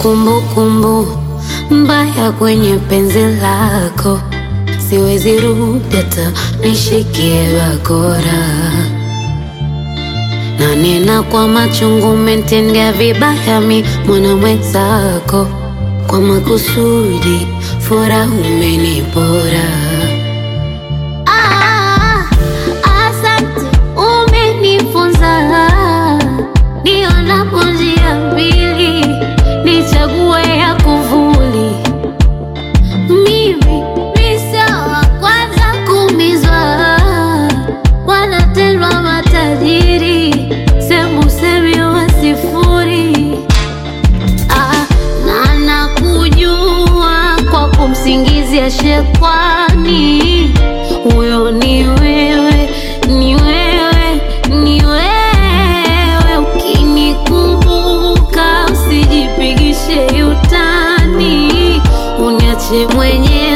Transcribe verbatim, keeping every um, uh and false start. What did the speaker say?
kumbukumbu mbaya kwenye penzi lako, siwezi rudi hata nishikie bakora. Na nena kwa machungu, umetendea vibaya mi mwana mwenzako, kwa makusudi furaha umenipora. Ah, asante umenifunza, niona njia mbili, nichague ya kuvuli. Mimi misa wa kwanza kumizwa, wanatendwa matajiri, semu semi wa sifuri. Ah, na nakujua kwa kumsingizia shekwani, huyo ni wewe, ni wewe, ni wewe. Ukinikumbuka usijipigishe utani, uniache mwenyewe.